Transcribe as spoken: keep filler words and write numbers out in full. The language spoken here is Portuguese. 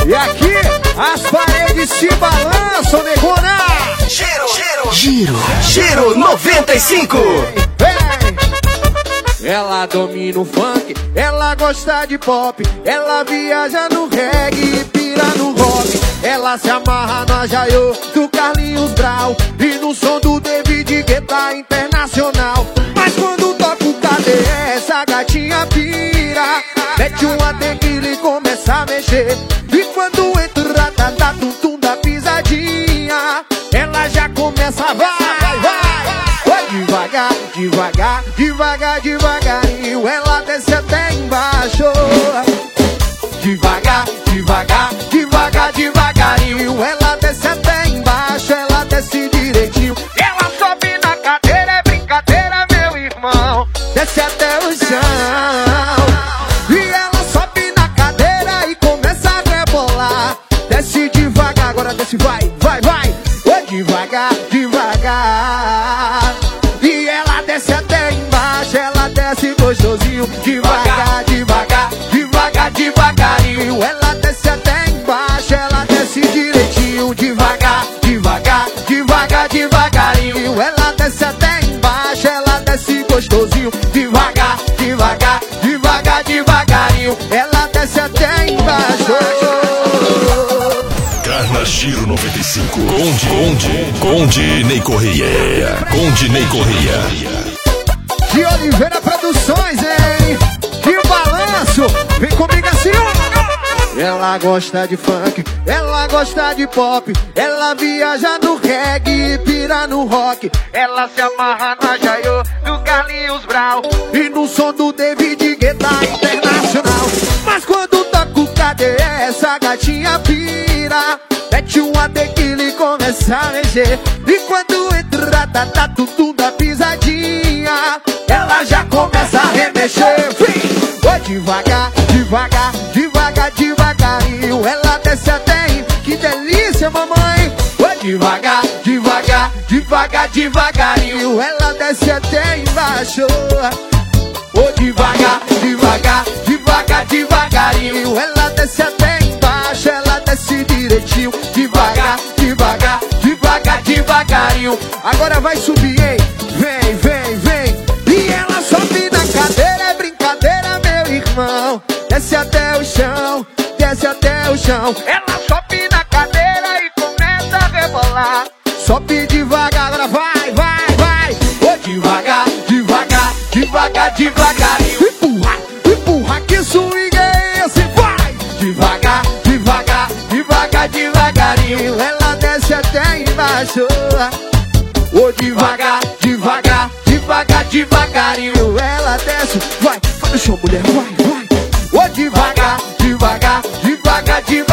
E aqui as paredes se balançam, negona. Giro, giro, giro, giro noventa e cinco. Ela domina o funk, ela gosta de pop, ela viaja no reggae e pira no rock. Ela se amarra na Jaiô do Carlinhos Brau e no som do David Guetta Internacional. Mas quando toca o K D, essa gatinha pira, mete uma tequila e começa a mexer. E quando entra tá, tá, tum, tum da pisadinha, ela já começa a vai, vai. Devagar, devagar, devagar, devagarinho, ela desce até embaixo. Devagar, devagar, devagar, devagarinho, ela desce até embaixo, ela desce direitinho. Ela sobe na cadeira, é brincadeira, meu irmão, desce até o chão. E ela sobe na cadeira e começa a rebolar. Desce devagar, agora desce, vai, vai, vai. Oh, devagar, devagar. E ela desce até embaixo, ela desce gostosinho. Devagar, devagar, devagar, devagarinho. Ela desce até embaixo, ela desce direitinho. Devagar, devagar, devagar, devagarinho. Ela desce até embaixo, ela desce gostosinho. Devagar, devagar, devagar, devagarinho. Ela desce até embaixo. Carla Giro noventa e cinco. Conde, Conde, Conde Ney Correia. Conde Ney Correia. De Oliveira Produções, hein? Que balanço! Vem comigo assim, ó! Ela gosta de funk, ela gosta de pop, ela viaja no reggae e pira no rock. Ela se amarra na Jaiô do Carlinhos Brau e no som do David Guetta Internacional. Mas quando toca o K D, essa gatinha pira, mete uma tequila e começa a mexer. E quando entra tá, tá, tudo da pisadinha, ela já começa a remexer. Vai devagar, devagar, devagar, devagarinho. Ela desce até em... Que delícia, mamãe. Vai devagar, devagar, devagar, devagarinho. Ela desce até embaixo. Oh, devagar, devagar, devagar, devagarinho. Ela desce até embaixo, ela desce direitinho. Devagar, devagar, devagar, devagarinho. Agora vai subir, hein? Vem, vem, vem. E ela sobe na cadeira, é brincadeira, meu irmão. Desce até o chão, desce até o chão. Ela sobe na cadeira e começa a rebolar. Sobe devagar, agora vai, vai, vai. Oh, devagar, devagar, devagar, devagarinho. Empurra, empurra, que swing é esse? Vai! Devagar, devagar, devagar, devagarinho. Ela desce até embaixo. Oh, devagar, devagar, devagar, devagarinho. Ela desce, vai, vai no chão, mulher, vai, vai. Oh, devagar, devagar, devagar, devagarinho.